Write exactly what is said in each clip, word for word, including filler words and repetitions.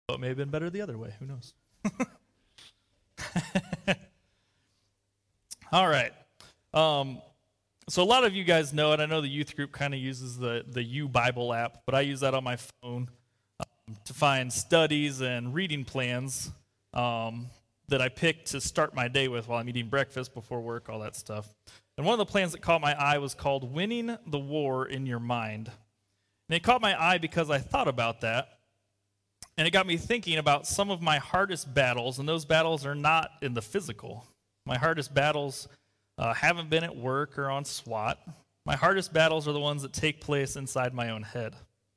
It may have been better the other way. Who knows? All right. Um, so a lot of you guys know it. I know the youth group kind of uses the, the U Bible app, but I use that on my phone um, to find studies and reading plans um, that I pick to start my day with while I'm eating breakfast, before work, all that stuff. And one of the plans that caught my eye was called Winning the War in Your Mind. And it caught my eye because I thought about that. And it got me thinking about some of my hardest battles, and those battles are not in the physical. My hardest battles uh, haven't been at work or on SWAT. My hardest battles are the ones that take place inside my own head.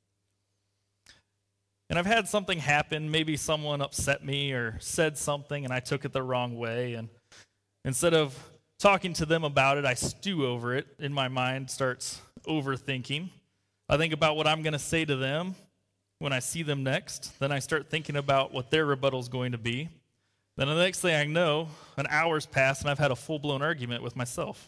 And I've had something happen, maybe someone upset me or said something and I took it the wrong way, and instead of talking to them about it, I stew over it in my mind, starts overthinking. I think about what I'm going to say to them when I see them next. Then I start thinking about what their rebuttal is going to be. Then the next thing I know, an hour's passed and I've had a full-blown argument with myself.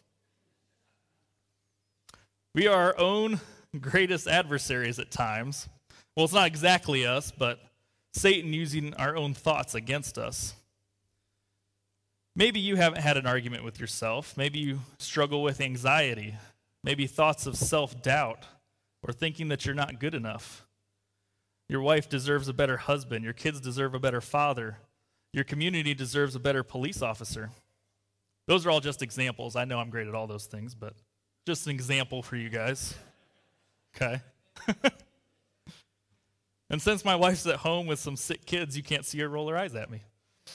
We are our own greatest adversaries at times. Well, it's not exactly us, but Satan using our own thoughts against us. Maybe you haven't had an argument with yourself. Maybe you struggle with anxiety, maybe thoughts of self-doubt, or thinking that you're not good enough. Your wife deserves a better husband. Your kids deserve a better father. Your community deserves a better police officer. Those are all just examples. I know I'm great at all those things, but just an example for you guys. Okay? And since my wife's at home with some sick kids, you can't see her roll her eyes at me.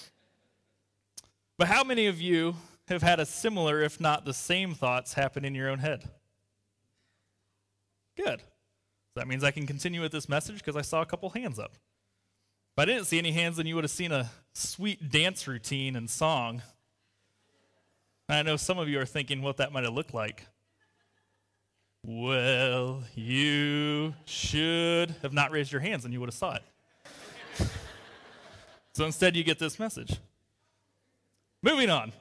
But how many of you have had a similar, if not the same, thoughts happen in your own head? Good. That means I can continue with this message because I saw a couple hands up. If I didn't see any hands, then you would have seen a sweet dance routine and song. And I know some of you are thinking what that might have looked like. Well, you should have not raised your hands and you would have saw it. So instead you get this message. Moving on.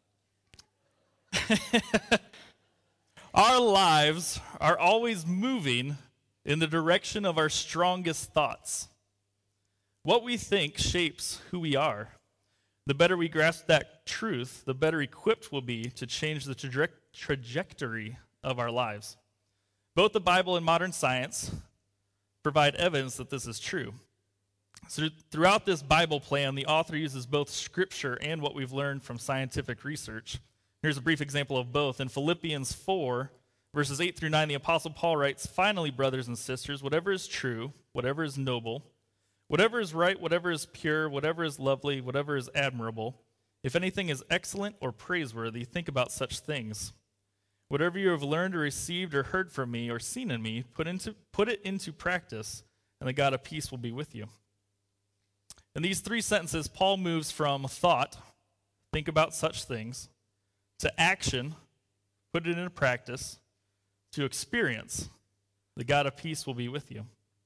Our lives are always moving in the direction of our strongest thoughts. What we think shapes who we are. The better we grasp that truth, the better equipped we'll be to change the traje- trajectory of our lives. Both the Bible and modern science provide evidence that this is true. So throughout this Bible plan, the author uses both scripture and what we've learned from scientific research. Here's a brief example of both. In Philippians four, verses eight through nine, the Apostle Paul writes, "Finally, brothers and sisters, whatever is true, whatever is noble, whatever is right, whatever is pure, whatever is lovely, whatever is admirable, if anything is excellent or praiseworthy, think about such things. Whatever you have learned or received or heard from me or seen in me, put into put it into practice, and the God of peace will be with you." In these three sentences, Paul moves from thought, think about such things, to action, put it into practice, to experience, the God of peace will be with you.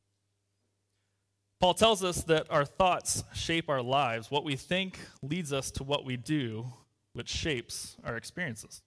Paul tells us that our thoughts shape our lives. What we think leads us to what we do, which shapes our experiences.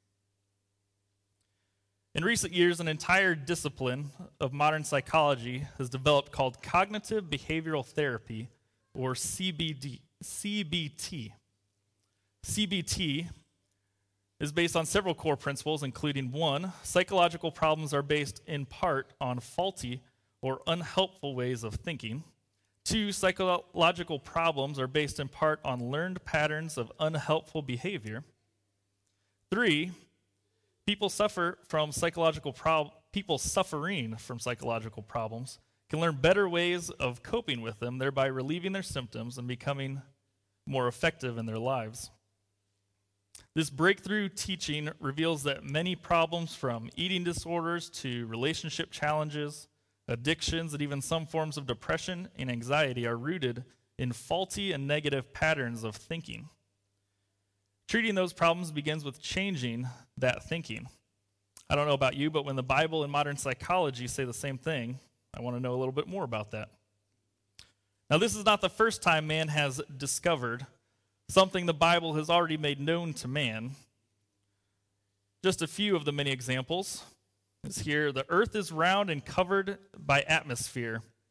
In recent years, an entire discipline of modern psychology has developed called cognitive behavioral therapy, or C B D, C B T. C B T is based on several core principles, including one, psychological problems are based in part on faulty or unhelpful ways of thinking. Two, psychological problems are based in part on learned patterns of unhelpful behavior. Three, people suffer from psychological prob- people suffering from psychological problems can learn better ways of coping with them, thereby relieving their symptoms and becoming more effective in their lives. This breakthrough teaching reveals that many problems, from eating disorders to relationship challenges, addictions, and even some forms of depression and anxiety, are rooted in faulty and negative patterns of thinking. Treating those problems begins with changing that thinking. I don't know about you, but when the Bible and modern psychology say the same thing, I want to know a little bit more about that. Now, this is not the first time man has discovered something the Bible has already made known to man. Just a few of the many examples is here. The earth is round and covered by atmosphere.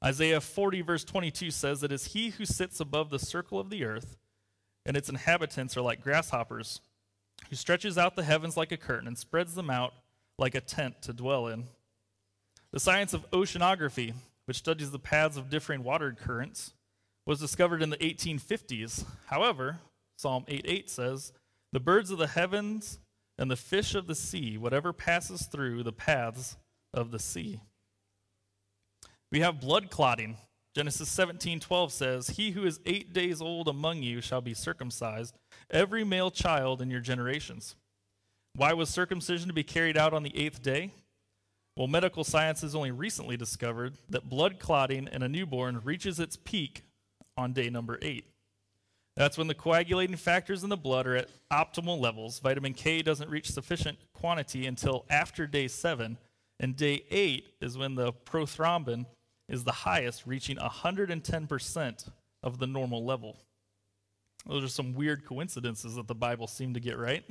Isaiah forty, verse twenty-two says, "It is he who sits above the circle of the earth, and its inhabitants are like grasshoppers, who stretches out the heavens like a curtain and spreads them out like a tent to dwell in." The science of oceanography, which studies the paths of differing water currents, was discovered in the eighteen fifties. However, Psalm eight eight says, "The birds of the heavens and the fish of the sea, whatever passes through the paths of the sea." We have blood clotting. Genesis seventeen twelve says, "He who is eight days old among you shall be circumcised, every male child in your generations." Why was circumcision to be carried out on the eighth day? Well, medical science has only recently discovered that blood clotting in a newborn reaches its peak on day number eight. That's when the coagulating factors in the blood are at optimal levels. Vitamin K doesn't reach sufficient quantity until after day seven, and day eight is when the prothrombin is the highest, reaching one hundred ten percent of the normal level. Those are some weird coincidences that the Bible seemed to get right.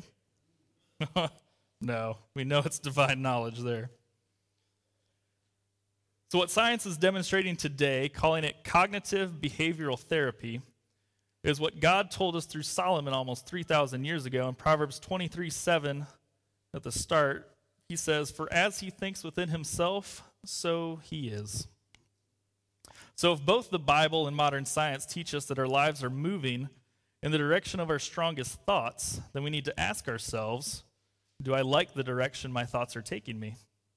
No, we know it's divine knowledge there. So what science is demonstrating today, calling it cognitive behavioral therapy, is what God told us through Solomon almost three thousand years ago. In Proverbs twenty-three seven at the start, he says, "For as he thinks within himself, so he is." So if both the Bible and modern science teach us that our lives are moving in the direction of our strongest thoughts, then we need to ask ourselves, do I like the direction my thoughts are taking me?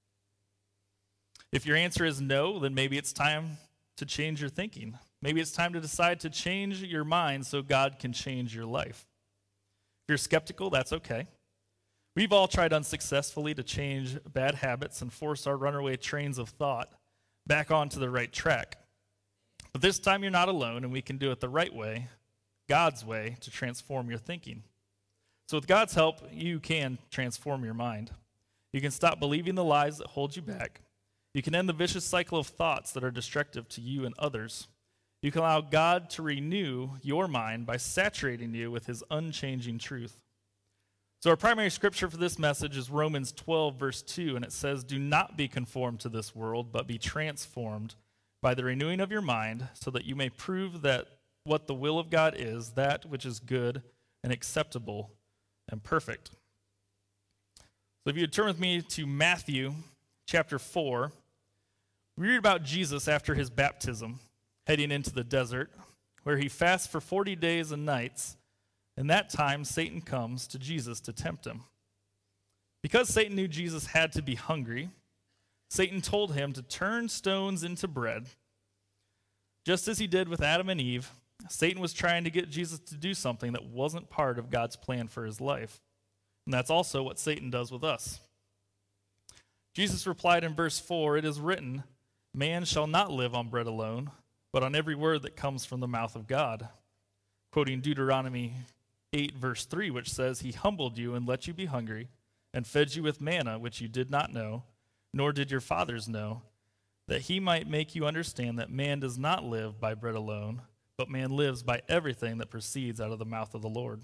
If your answer is no, then maybe it's time to change your thinking. Maybe it's time to decide to change your mind so God can change your life. If you're skeptical, that's okay. We've all tried unsuccessfully to change bad habits and force our runaway trains of thought back onto the right track. But this time you're not alone, and we can do it the right way, God's way, to transform your thinking. So with God's help, you can transform your mind. You can stop believing the lies that hold you back. You can end the vicious cycle of thoughts that are destructive to you and others. You can allow God to renew your mind by saturating you with his unchanging truth. So our primary scripture for this message is Romans twelve, verse two, and it says, "Do not be conformed to this world, but be transformed by the renewing of your mind, so that you may prove that what the will of God is, that which is good and acceptable and perfect." So if you would turn with me to Matthew chapter four, we read about Jesus after his baptism, heading into the desert, where he fasts for forty days and nights, and that time Satan comes to Jesus to tempt him. Because Satan knew Jesus had to be hungry, Satan told him to turn stones into bread. Just as he did with Adam and Eve, Satan was trying to get Jesus to do something that wasn't part of God's plan for his life. And that's also what Satan does with us. Jesus replied in verse four, "It is written, man shall not live on bread alone, but on every word that comes from the mouth of God." Quoting Deuteronomy eight, verse three, which says, "He humbled you and let you be hungry, and fed you with manna, which you did not know, nor did your fathers know, that he might make you understand that man does not live by bread alone, but man lives by everything that proceeds out of the mouth of the Lord."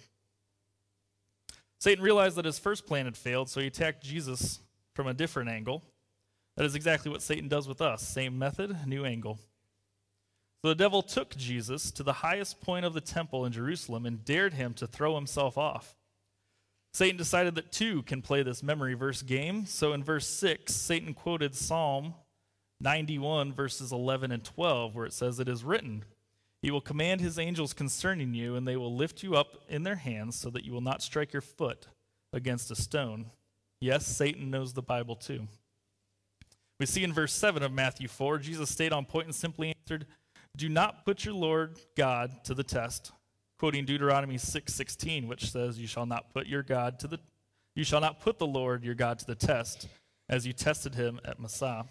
Satan realized that his first plan had failed, so he attacked Jesus from a different angle. That is exactly what Satan does with us. Same method, new angle. So the devil took Jesus to the highest point of the temple in Jerusalem and dared him to throw himself off. Satan decided that two can play this memory verse game. So in verse six, Satan quoted Psalm ninety-one, verses eleven and twelve, where it says, "It is written, he will command his angels concerning you, and they will lift you up in their hands so that you will not strike your foot against a stone." Yes, Satan knows the Bible too. We see in verse seven of Matthew four, Jesus stayed on point and simply answered, "Do not put your Lord God to the test," quoting Deuteronomy six sixteen, which says, "You shall not put your God to the you shall not put the Lord your God to the test, as you tested him at Massah."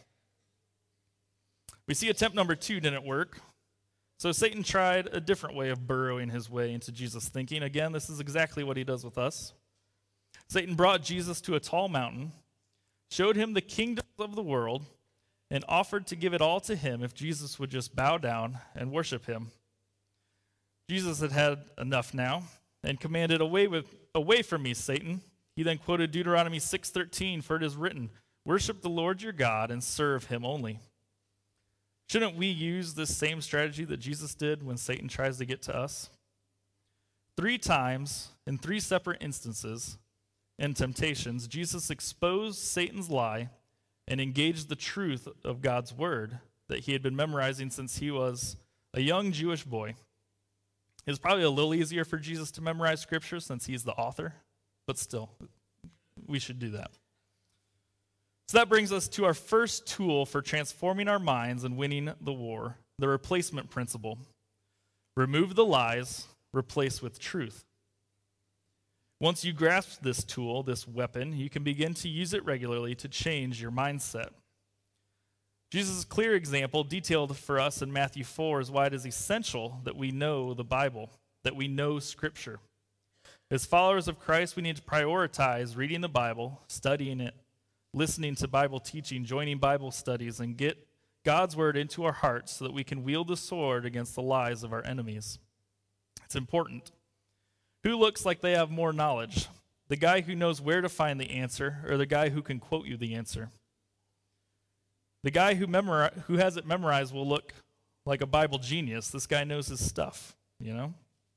We see attempt number two didn't work. So Satan tried a different way of burrowing his way into Jesus' thinking. Again, this is exactly what he does with us. Satan brought Jesus to a tall mountain, showed him the kingdoms of the world, and offered to give it all to him if Jesus would just bow down and worship him. Jesus had had enough now and commanded, away, with, away from me, Satan." He then quoted Deuteronomy six thirteen, "For it is written, worship the Lord your God and serve him only." Shouldn't we use this same strategy that Jesus did when Satan tries to get to us? Three times, in three separate instances, in temptations, Jesus exposed Satan's lie and engaged the truth of God's word that he had been memorizing since he was a young Jewish boy. It was probably a little easier for Jesus to memorize scripture since he's the author, but still, we should do that. So that brings us to our first tool for transforming our minds and winning the war, the replacement principle. Remove the lies, replace with truth. Once you grasp this tool, this weapon, you can begin to use it regularly to change your mindset. Jesus' clear example, detailed for us in Matthew four, is why it is essential that we know the Bible, that we know Scripture. As followers of Christ, we need to prioritize reading the Bible, studying it, listening to Bible teaching, joining Bible studies, and get God's word into our hearts so that we can wield the sword against the lies of our enemies. It's important. Who looks like they have more knowledge? The guy who knows where to find the answer, or the guy who can quote you the answer? The guy who memori- who has it memorized will look like a Bible genius. This guy knows his stuff, you know?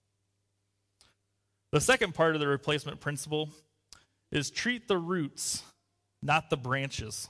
The second part of the replacement principle is treat the roots, not the branches.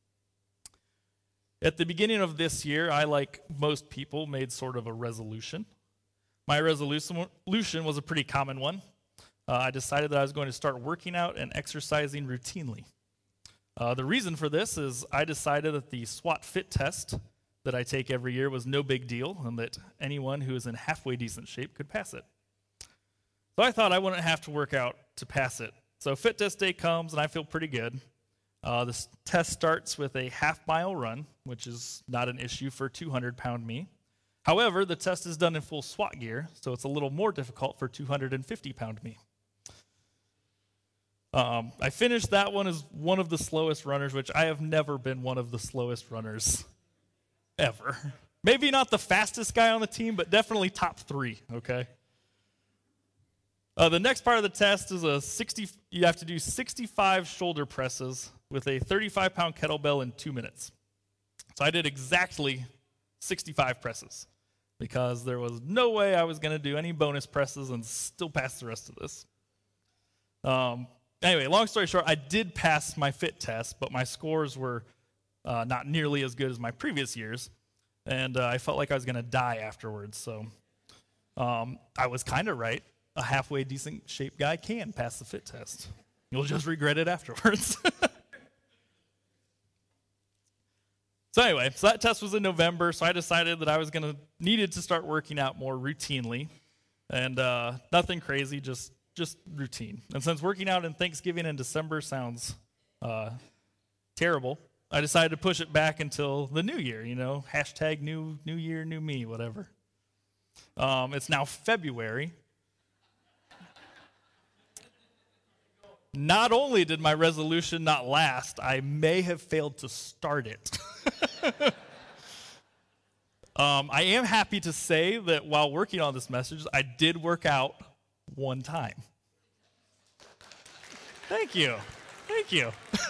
At the beginning of this year, I, like most people, made sort of a resolution. My resolution was a pretty common one. Uh, I decided that I was going to start working out and exercising routinely. Uh, the reason for this is I decided that the SWOT fit test that I take every year was no big deal and that anyone who is in halfway decent shape could pass it. So I thought I wouldn't have to work out to pass it. So fit test day comes and I feel pretty good. Uh, this test starts with a half mile run, which is not an issue for two hundred pound me. However, the test is done in full SWAT gear, so it's a little more difficult for two hundred fifty pound me. Um, I finished that one as one of the slowest runners, which I have never been one of the slowest runners ever. Maybe not the fastest guy on the team, but definitely top three, okay? Uh, the next part of the test is a sixty, you have to do sixty-five shoulder presses with a thirty-five pound kettlebell in two minutes. So I did exactly sixty-five presses because there was no way I was going to do any bonus presses and still pass the rest of this. Um, anyway, long story short, I did pass my fit test, but my scores were uh, not nearly as good as my previous years, and uh, I felt like I was going to die afterwards. So um, I was kind of right. A halfway decent shape guy can pass the fit test. You'll just regret it afterwards. So anyway, so that test was in November, so I decided that I was going to, needed to start working out more routinely. And uh, nothing crazy, just just routine. And since working out in Thanksgiving and December sounds uh, terrible, I decided to push it back until the new year, you know, hashtag new, new year, new me, whatever. Um, it's now February. Not only did my resolution not last, I may have failed to start it. um, I am happy to say that while working on this message, I did work out one time. Thank you. Thank you.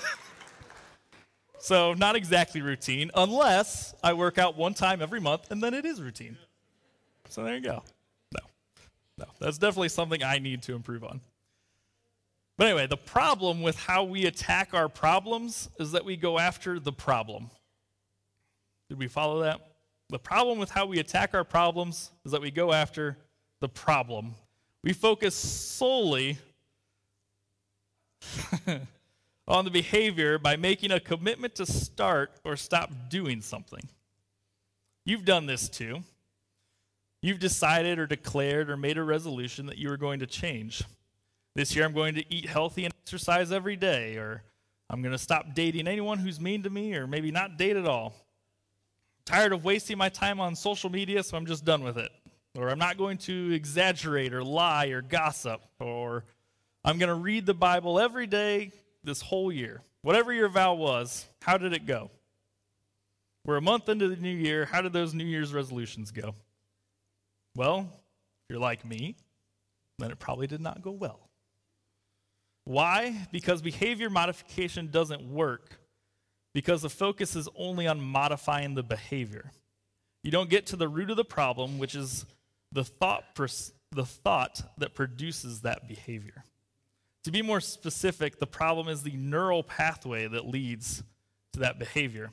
So not exactly routine, unless I work out one time every month, and then it is routine. So there you go. No, no, that's definitely something I need to improve on. But anyway, the problem with how we attack our problems is that we go after the problem. Did we follow that? The problem with how we attack our problems is that we go after the problem. We focus solely on the behavior by making a commitment to start or stop doing something. You've done this too. You've decided or declared or made a resolution that you are going to change. This year I'm going to eat healthy and exercise every day, or I'm going to stop dating anyone who's mean to me, or maybe not date at all. Tired of wasting my time on social media, so I'm just done with it. Or I'm not going to exaggerate or lie or gossip, or I'm going to read the Bible every day this whole year. Whatever your vow was, how did it go? We're a month into the new year. How did those New Year's resolutions go? Well, if you're like me, then it probably did not go well. Why? Because behavior modification doesn't work because the focus is only on modifying the behavior. You don't get to the root of the problem, which is the thought, the thought that produces that behavior. To be more specific, the problem is the neural pathway that leads to that behavior.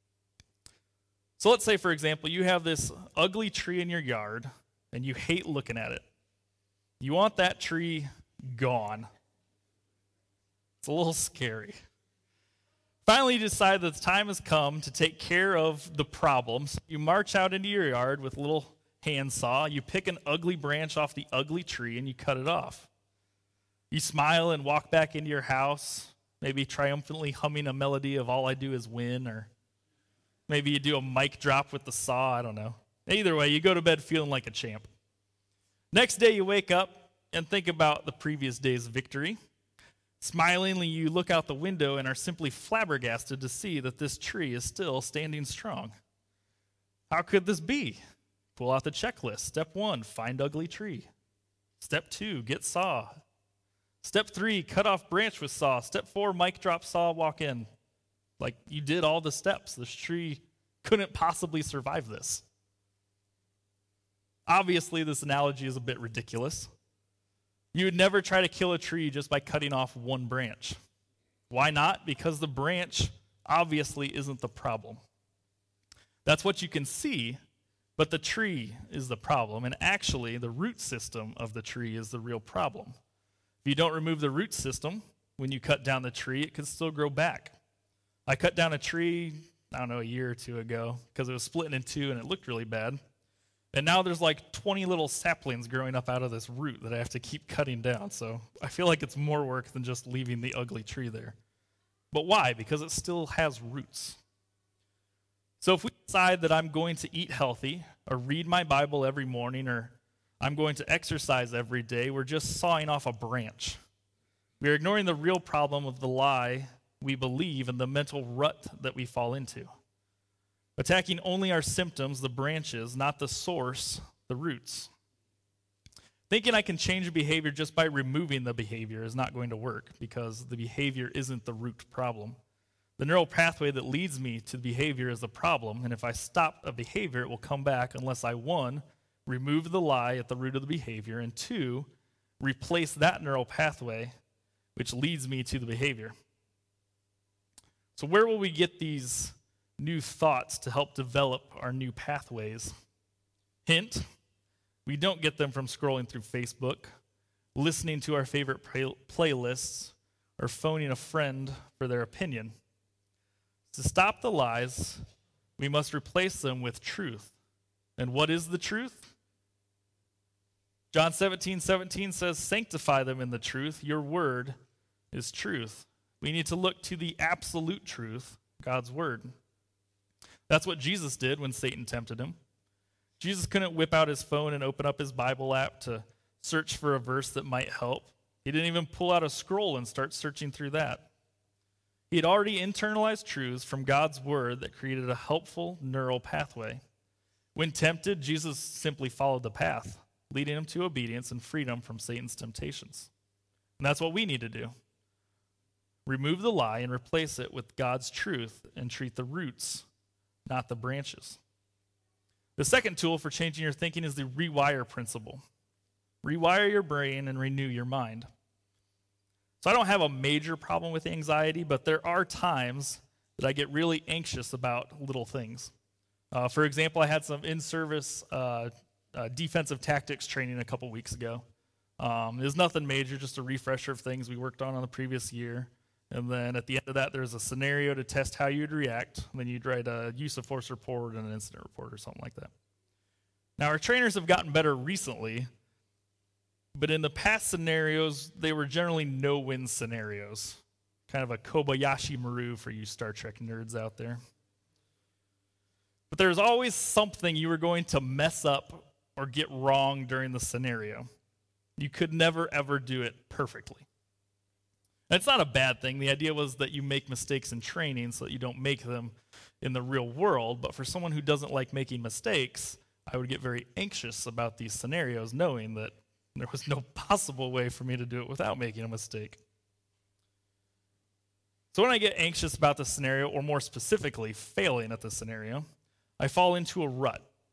So let's say, for example, you have this ugly tree in your yard, and you hate looking at it. You want that tree gone. It's a little scary. Finally, you decide that the time has come to take care of the problems. You march out into your yard with a little handsaw. You pick an ugly branch off the ugly tree, and you cut it off. You smile and walk back into your house, maybe triumphantly humming a melody of All I Do Is Win, or maybe you do a mic drop with the saw, I don't know. Either way, you go to bed feeling like a champ. Next day, you wake up and think about the previous day's victory. Smilingly, you look out the window and are simply flabbergasted to see that this tree is still standing strong. How could this be? Pull out the checklist. Step one, find ugly tree. Step two, get saw. Step three, cut off branch with saw. Step four, mic drop saw, walk in. Like, you did all the steps. This tree couldn't possibly survive this. Obviously, this analogy is a bit ridiculous. You would never try to kill a tree just by cutting off one branch. Why not? Because the branch obviously isn't the problem. That's what you can see, but the tree is the problem. And actually, the root system of the tree is the real problem. If you don't remove the root system, when you cut down the tree, it could still grow back. I cut down a tree, I don't know, a year or two ago, because it was splitting in two and it looked really bad. And now there's like twenty little saplings growing up out of this root that I have to keep cutting down. So I feel like it's more work than just leaving the ugly tree there. But why? Because it still has roots. So if we decide that I'm going to eat healthy, or read my Bible every morning, or I'm going to exercise every day, we're just sawing off a branch. We are ignoring the real problem of the lie we believe and the mental rut that we fall into. Attacking only our symptoms, the branches, not the source, the roots. Thinking I can change behavior just by removing the behavior is not going to work, because the behavior isn't the root problem. The neural pathway that leads me to the behavior is the problem, and if I stop a behavior, it will come back unless I, one, remove the lie at the root of the behavior, and two, replace that neural pathway which leads me to the behavior. So where will we get these new thoughts to help develop our new pathways? Hint, we don't get them from scrolling through Facebook, listening to our favorite play- playlists, or phoning a friend for their opinion. To stop the lies, we must replace them with truth. And what is the truth? John seventeen seventeen says, sanctify them in the truth. Your word is truth. We need to look to the absolute truth, God's word. That's what Jesus did when Satan tempted him. Jesus couldn't whip out his phone and open up his Bible app to search for a verse that might help. He didn't even pull out a scroll and start searching through that. He had already internalized truths from God's word that created a helpful neural pathway. When tempted, Jesus simply followed the path, leading him to obedience and freedom from Satan's temptations. And that's what we need to do. Remove the lie and replace it with God's truth and treat the roots, not the branches. The second tool for changing your thinking is the rewire principle. Rewire your brain and renew your mind. So I don't have a major problem with anxiety, but there are times that I get really anxious about little things. Uh, for example, I had some in-service uh, uh, defensive tactics training a couple weeks ago. Um, it was nothing major, just a refresher of things we worked on on the previous year. And then at the end of that, there's a scenario to test how you'd react. And then you'd write a use of force report and an incident report or something like that. Now, our trainers have gotten better recently, but in the past scenarios, they were generally no-win scenarios. Kind of a Kobayashi Maru for you Star Trek nerds out there. But there's always something you were going to mess up or get wrong during the scenario. You could never, ever do it perfectly. And it's not a bad thing. The idea was that you make mistakes in training so that you don't make them in the real world. But for someone who doesn't like making mistakes, I would get very anxious about these scenarios, knowing that there was no possible way for me to do it without making a mistake. So when I get anxious about the scenario, or more specifically, failing at the scenario, I fall into a rut.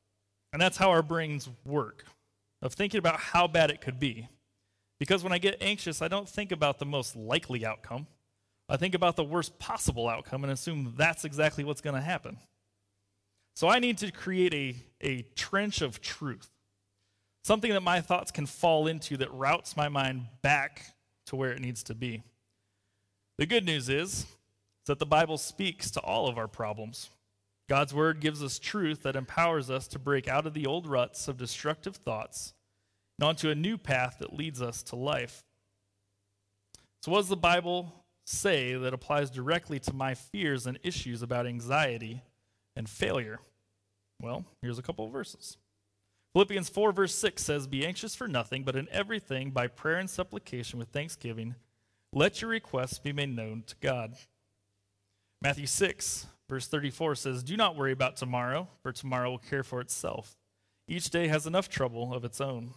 And that's how our brains work, of thinking about how bad it could be. Because when I get anxious, I don't think about the most likely outcome. I think about the worst possible outcome and assume that's exactly what's going to happen. So I need to create a, a trench of truth, something that my thoughts can fall into that routes my mind back to where it needs to be. The good news is that the Bible speaks to all of our problems. God's word gives us truth that empowers us to break out of the old ruts of destructive thoughts and onto a new path that leads us to life. So what does the Bible say that applies directly to my fears and issues about anxiety and failure? Well, here's a couple of verses. Philippians four verse six says, "Be anxious for nothing, but in everything by prayer and supplication with thanksgiving, let your requests be made known to God." Matthew six verse thirty-four says, "Do not worry about tomorrow, for tomorrow will care for itself. Each day has enough trouble of its own."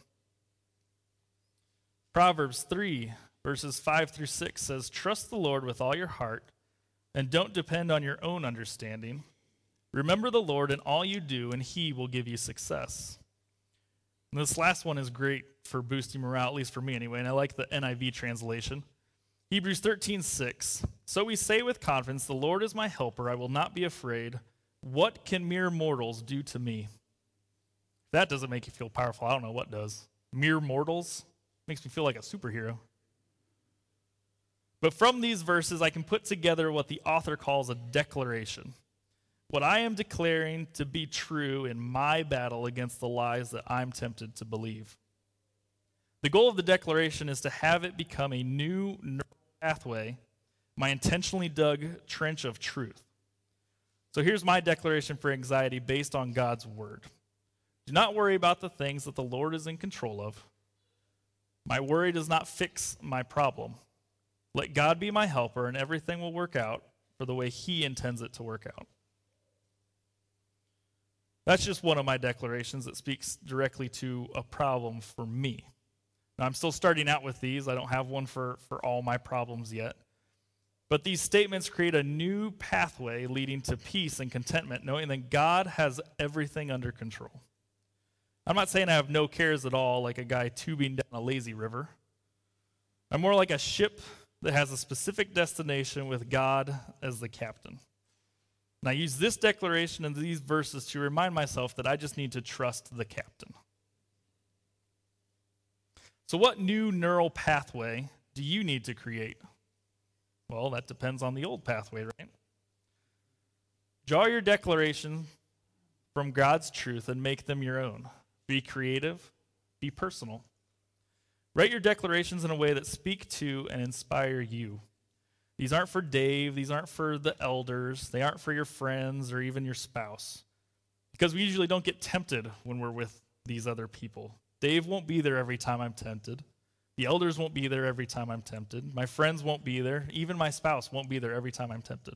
Proverbs three verses five through six says, "Trust the Lord with all your heart, and don't depend on your own understanding. Remember the Lord in all you do, and he will give you success." And this last one is great for boosting morale, at least for me anyway, and I like the N I V translation. Hebrews thirteen six, "So we say with confidence, the Lord is my helper, I will not be afraid. What can mere mortals do to me?" If that doesn't make you feel powerful, I don't know what does. Mere mortals? Makes me feel like a superhero. But from these verses, I can put together what the author calls a declaration. What I am declaring to be true in my battle against the lies that I'm tempted to believe. The goal of the declaration is to have it become a new neural pathway, my intentionally dug trench of truth. So here's my declaration for anxiety based on God's word. Do not worry about the things that the Lord is in control of. My worry does not fix my problem. Let God be my helper, and everything will work out for the way he intends it to work out. That's just one of my declarations that speaks directly to a problem for me. Now, I'm still starting out with these. I don't have one for, for all my problems yet. But these statements create a new pathway leading to peace and contentment, knowing that God has everything under control. I'm not saying I have no cares at all, like a guy tubing down a lazy river. I'm more like a ship that has a specific destination with God as the captain. And I use this declaration and these verses to remind myself that I just need to trust the captain. So what new neural pathway do you need to create? Well, that depends on the old pathway, right? Draw your declaration from God's truth and make them your own. Be creative, be personal. Write your declarations in a way that speak to and inspire you. These aren't for Dave, these aren't for the elders, they aren't for your friends or even your spouse. Because we usually don't get tempted when we're with these other people. Dave won't be there every time I'm tempted. The elders won't be there every time I'm tempted. My friends won't be there. Even my spouse won't be there every time I'm tempted.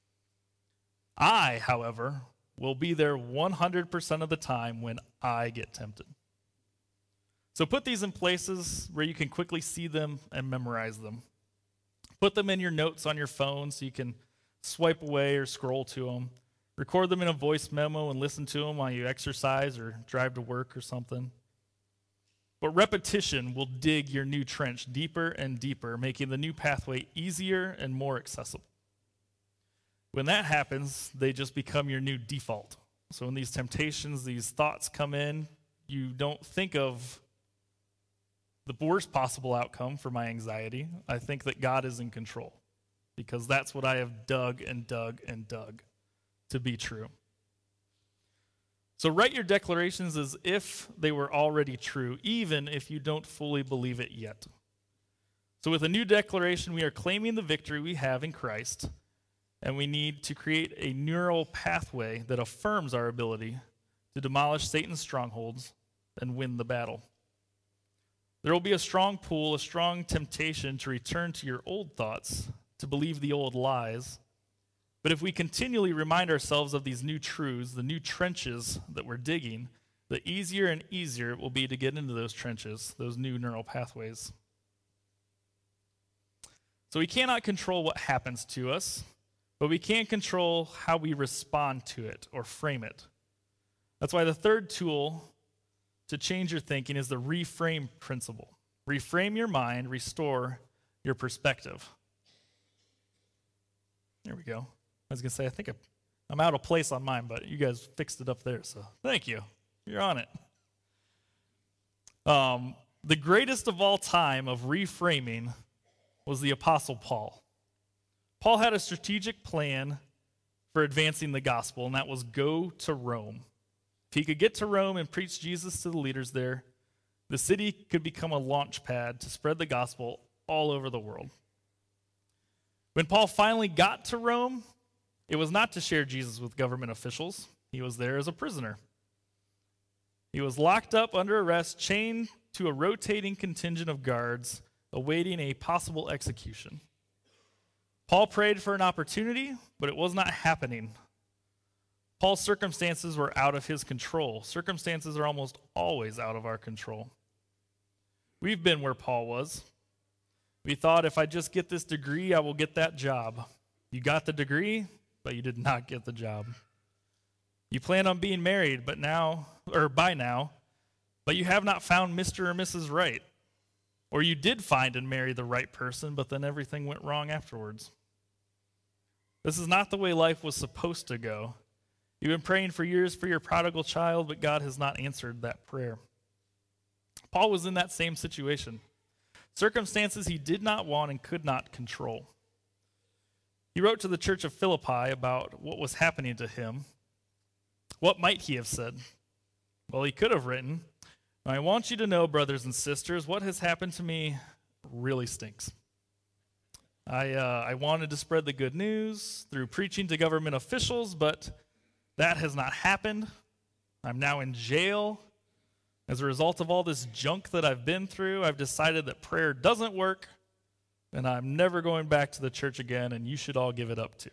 I, however, will be there one hundred percent of the time when I get tempted. So put these in places where you can quickly see them and memorize them. Put them in your notes on your phone so you can swipe away or scroll to them. Record them in a voice memo and listen to them while you exercise or drive to work or something. But repetition will dig your new trench deeper and deeper, making the new pathway easier and more accessible. When that happens, they just become your new default. So when these temptations, these thoughts come in, you don't think of the worst possible outcome for my anxiety. I think that God is in control, because that's what I have dug and dug and dug to be true. So write your declarations as if they were already true, even if you don't fully believe it yet. So with a new declaration, we are claiming the victory we have in Christ, and we need to create a neural pathway that affirms our ability to demolish Satan's strongholds and win the battle. There will be a strong pull, a strong temptation to return to your old thoughts, to believe the old lies. But if we continually remind ourselves of these new truths, the new trenches that we're digging, the easier and easier it will be to get into those trenches, those new neural pathways. So we cannot control what happens to us, but we can control how we respond to it or frame it. That's why the third tool to change your thinking is the reframe principle. Reframe your mind, restore your perspective. There we go. I was going to say, I think I'm out of place on mine, but you guys fixed it up there, so thank you. You're on it. Um, the greatest of all time of reframing was the Apostle Paul. Paul had a strategic plan for advancing the gospel, and that was go to Rome. If he could get to Rome and preach Jesus to the leaders there, the city could become a launch pad to spread the gospel all over the world. When Paul finally got to Rome, it was not to share Jesus with government officials. He was there as a prisoner. He was locked up under arrest, chained to a rotating contingent of guards, awaiting a possible execution. Paul prayed for an opportunity, but it was not happening. Paul's circumstances were out of his control. Circumstances are almost always out of our control. We've been where Paul was. We thought, if I just get this degree, I will get that job. You got the degree, but you did not get the job. You plan on being married, but now, or by now, but you have not found Mister or Missus Right. Or you did find and marry the right person, but then everything went wrong afterwards. This is not the way life was supposed to go. You've been praying for years for your prodigal child, but God has not answered that prayer. Paul was in that same situation. Circumstances he did not want and could not control. He wrote to the church of Philippi about what was happening to him. What might he have said? Well, he could have written, I want you to know, brothers and sisters, what has happened to me really stinks. I, uh, I wanted to spread the good news through preaching to government officials, but that has not happened. I'm now in jail. As a result of all this junk that I've been through, I've decided that prayer doesn't work, and I'm never going back to the church again, and you should all give it up too.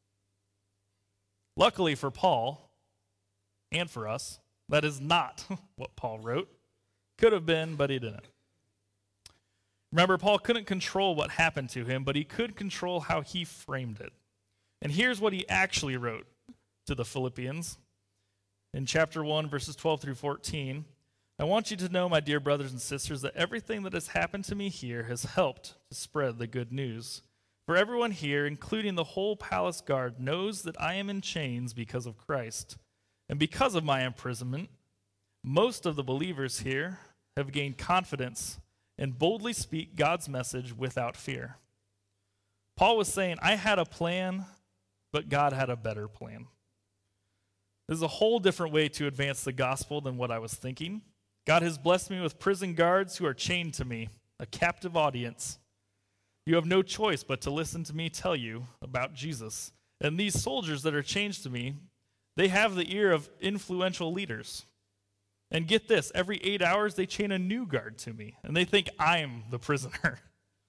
Luckily for Paul, and for us, that is not what Paul wrote. Could have been, but he didn't. Remember, Paul couldn't control what happened to him, but he could control how he framed it. And here's what he actually wrote to the Philippians in chapter one, verses twelve through fourteen. I want you to know, my dear brothers and sisters, that everything that has happened to me here has helped to spread the good news. For everyone here, including the whole palace guard, knows that I am in chains because of Christ. And because of my imprisonment, most of the believers here have gained confidence and boldly speak God's message without fear. Paul was saying, I had a plan, but God had a better plan. This is a whole different way to advance the gospel than what I was thinking. God has blessed me with prison guards who are chained to me, a captive audience. You have no choice but to listen to me tell you about Jesus. And these soldiers that are chained to me, they have the ear of influential leaders. And get this, every eight hours they chain a new guard to me, and they think I'm the prisoner.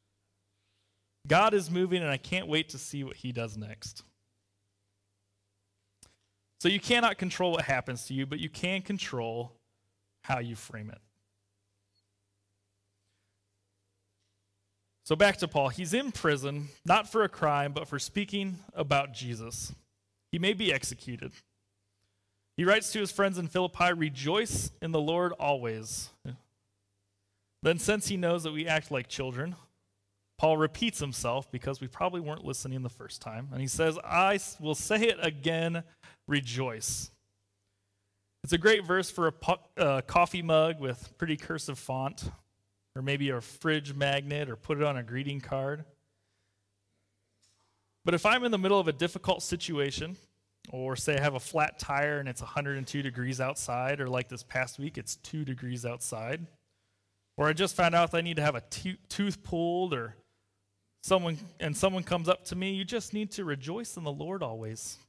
God is moving, and I can't wait to see what he does next. So you cannot control what happens to you, but you can control how you frame it. So back to Paul. He's in prison, not for a crime, but for speaking about Jesus. He may be executed. He writes to his friends in Philippi, rejoice in the Lord always. Then, since he knows that we act like children, Paul repeats himself because we probably weren't listening the first time. And he says, I will say it again, rejoice. It's a great verse for a po- uh, coffee mug with pretty cursive font, or maybe a fridge magnet, or put it on a greeting card. But if I'm in the middle of a difficult situation, or say I have a flat tire and it's one hundred two degrees outside, or like this past week, it's two degrees outside. Or I just found out that I need to have a t- tooth pulled, or someone and someone comes up to me, you just need to rejoice in the Lord always.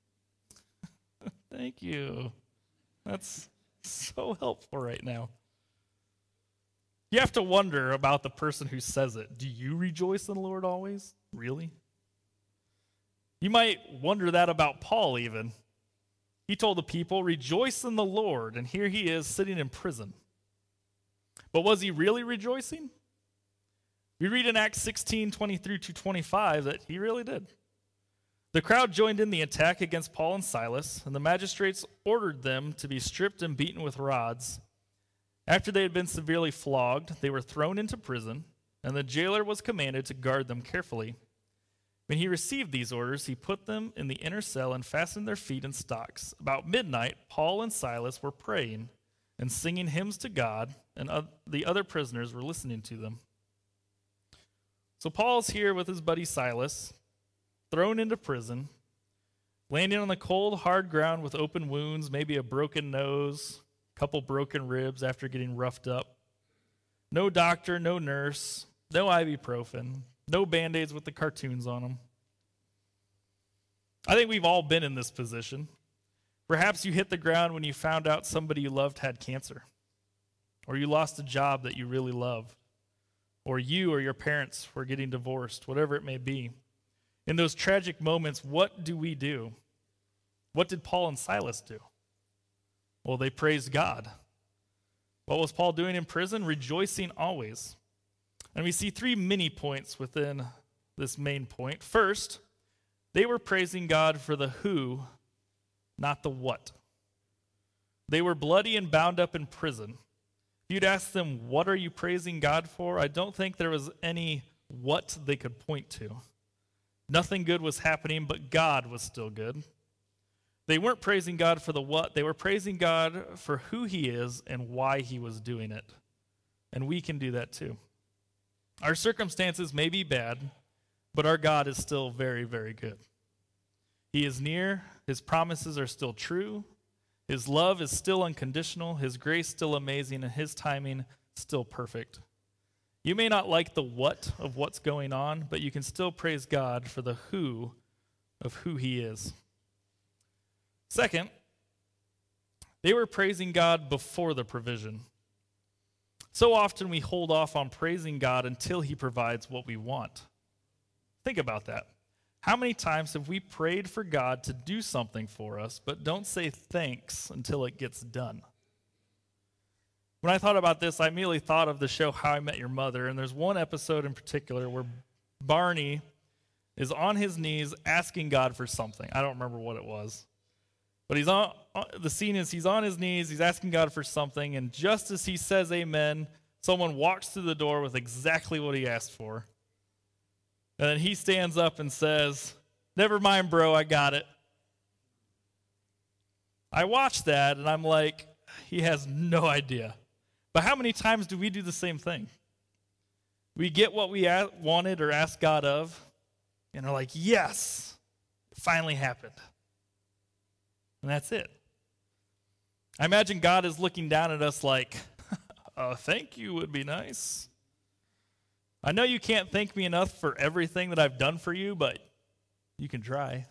Thank you. That's so helpful right now. You have to wonder about the person who says it. Do you rejoice in the Lord always? Really? You might wonder that about Paul even. He told the people, rejoice in the Lord, and here he is sitting in prison. But was he really rejoicing? We read in Acts sixteen, twenty through to twenty-five that he really did. The crowd joined in the attack against Paul and Silas, and the magistrates ordered them to be stripped and beaten with rods. After they had been severely flogged, they were thrown into prison, and the jailer was commanded to guard them carefully. When he received these orders, he put them in the inner cell and fastened their feet in stocks. About midnight, Paul and Silas were praying and singing hymns to God, and the other prisoners were listening to them. So Paul's here with his buddy Silas, thrown into prison, landing on the cold, hard ground with open wounds, maybe a broken nose, a couple broken ribs after getting roughed up. No doctor, no nurse, no ibuprofen, no Band-Aids with the cartoons on them. I think we've all been in this position. Perhaps you hit the ground when you found out somebody you loved had cancer, or you lost a job that you really loved, or you or your parents were getting divorced, whatever it may be. In those tragic moments, what do we do? What did Paul and Silas do? Well, they praised God. What was Paul doing in prison? Rejoicing always. And we see three mini points within this main point. First, they were praising God for the who, not the what. They were bloody and bound up in prison. If you'd ask them, what are you praising God for? I don't think there was any what they could point to. Nothing good was happening, but God was still good. They weren't praising God for the what. They were praising God for who he is and why he was doing it. And we can do that too. Our circumstances may be bad, but our God is still very, very good. He is near. His promises are still true. His love is still unconditional. His grace still amazing, and his timing still perfect. You may not like the what of what's going on, but you can still praise God for the who of who he is. Second, they were praising God before the provision. So often we hold off on praising God until he provides what we want. Think about that. How many times have we prayed for God to do something for us, but don't say thanks until it gets done? When I thought about this, I immediately thought of the show How I Met Your Mother, and there's one episode in particular where Barney is on his knees asking God for something. I don't remember what it was. But he's on, the scene is he's on his knees, he's asking God for something, and just as he says amen, someone walks through the door with exactly what he asked for. And then he stands up and says, "Never mind, bro, I got it." I watched that, and I'm like, he has no idea. But how many times do we do the same thing? We get what we wanted or asked God of, and are like, yes, it finally happened. And that's it. I imagine God is looking down at us like, a thank you would be nice. I know you can't thank me enough for everything that I've done for you, but you can try.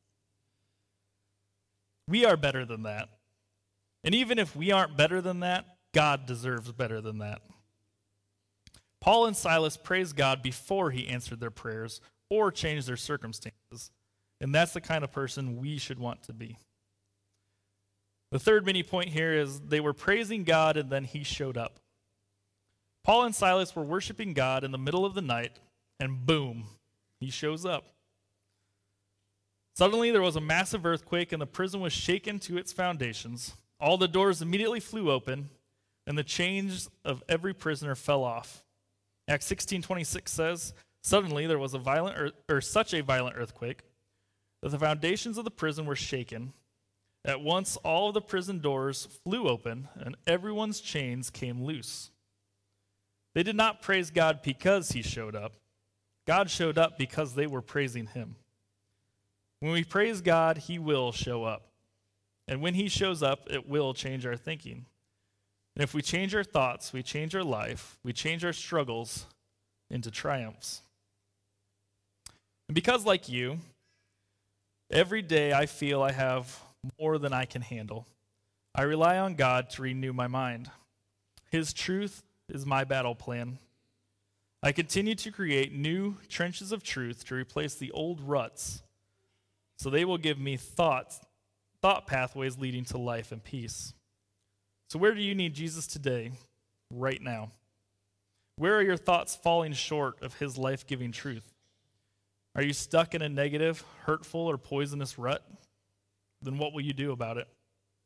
We are better than that. And even if we aren't better than that, God deserves better than that. Paul and Silas praised God before he answered their prayers or changed their circumstances. And that's the kind of person we should want to be. The third mini point here is they were praising God and then he showed up. Paul and Silas were worshiping God in the middle of the night, and boom, he shows up. Suddenly there was a massive earthquake and the prison was shaken to its foundations. All the doors immediately flew open, and the chains of every prisoner fell off. Acts sixteen twenty-six says, "Suddenly there was a violent earth, or such a violent earthquake that the foundations of the prison were shaken. At once all of the prison doors flew open, and everyone's chains came loose." They did not praise God because he showed up. God showed up because they were praising him. When we praise God, he will show up. And when he shows up, it will change our thinking. And if we change our thoughts, we change our life, we change our struggles into triumphs. And because, like you, every day I feel I have more than I can handle, I rely on God to renew my mind. His truth is my battle plan. I continue to create new trenches of truth to replace the old ruts, so they will give me thoughts, thought pathways leading to life and peace. So where do you need Jesus today, right now? Where are your thoughts falling short of his life-giving truth? Are you stuck in a negative, hurtful, or poisonous rut? Then what will you do about it?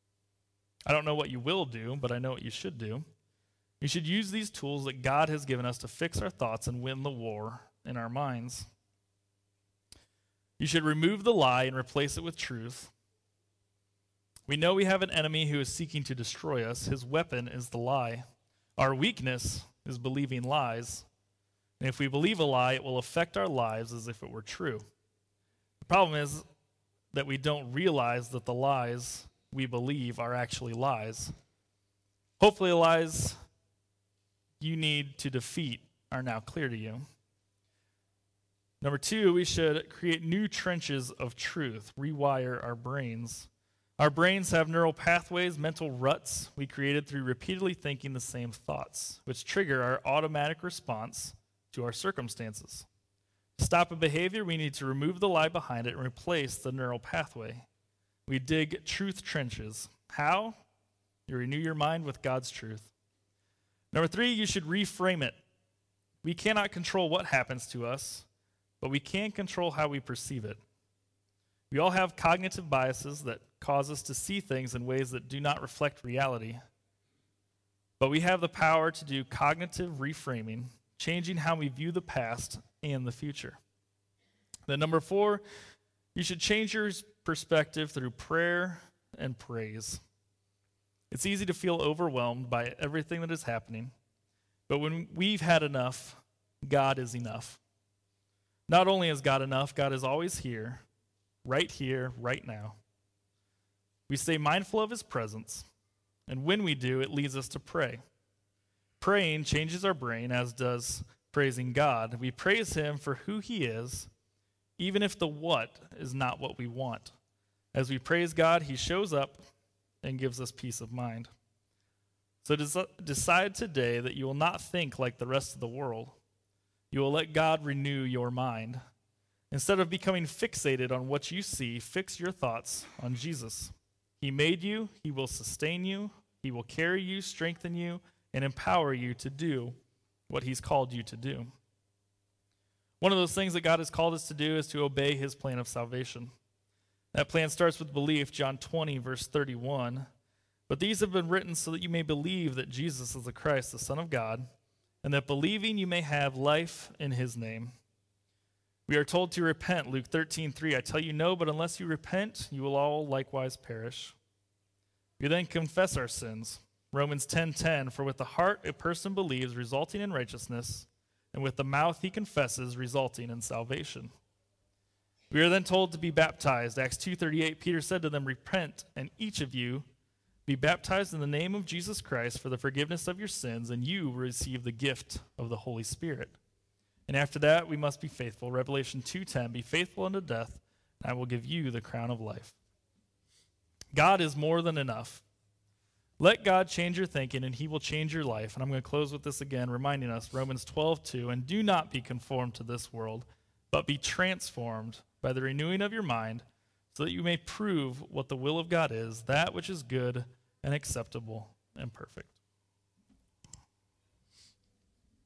I don't know what you will do, but I know what you should do. You should use these tools that God has given us to fix our thoughts and win the war in our minds. You should remove the lie and replace it with truth. We know we have an enemy who is seeking to destroy us. His weapon is the lie. Our weakness is believing lies. And if we believe a lie, it will affect our lives as if it were true. The problem is that we don't realize that the lies we believe are actually lies. Hopefully, the lies you need to defeat are now clear to you. Number two, we should create new trenches of truth, rewire our brains. Our brains have neural pathways, mental ruts we created through repeatedly thinking the same thoughts, which trigger our automatic response to our circumstances. To stop a behavior, we need to remove the lie behind it and replace the neural pathway. We dig truth trenches. How? You renew your mind with God's truth. Number three, you should reframe it. We cannot control what happens to us, but we can control how we perceive it. We all have cognitive biases that cause us to see things in ways that do not reflect reality. But we have the power to do cognitive reframing, changing how we view the past and the future. Then number four, you should change your perspective through prayer and praise. It's easy to feel overwhelmed by everything that is happening, but when we've had enough, God is enough. Not only is God enough, God is always here, right here, right now. We stay mindful of his presence, and when we do, it leads us to pray. Praying changes our brain, as does praising God. We praise him for who he is, even if the what is not what we want. As we praise God, he shows up and gives us peace of mind. So des- decide today that you will not think like the rest of the world. You will let God renew your mind. Instead of becoming fixated on what you see, fix your thoughts on Jesus. He made you, he will sustain you, he will carry you, strengthen you, and empower you to do what he's called you to do. One of those things that God has called us to do is to obey his plan of salvation. That plan starts with belief, John twenty, verse thirty-one. But these have been written so that you may believe that Jesus is the Christ, the Son of God, and that believing you may have life in his name. We are told to repent, Luke thirteen three. I tell you no, but unless you repent, you will all likewise perish. We then confess our sins. Romans ten ten, for with the heart a person believes, resulting in righteousness, and with the mouth he confesses, resulting in salvation. We are then told to be baptized. Acts two thirty-eight, Peter said to them, repent, and each of you be baptized in the name of Jesus Christ for the forgiveness of your sins, and you will receive the gift of the Holy Spirit. And after that, we must be faithful. Revelation two ten, be faithful unto death, and I will give you the crown of life. God is more than enough. Let God change your thinking, and he will change your life. And I'm going to close with this again, reminding us, Romans twelve two, and do not be conformed to this world, but be transformed by the renewing of your mind, so that you may prove what the will of God is, that which is good and acceptable and perfect.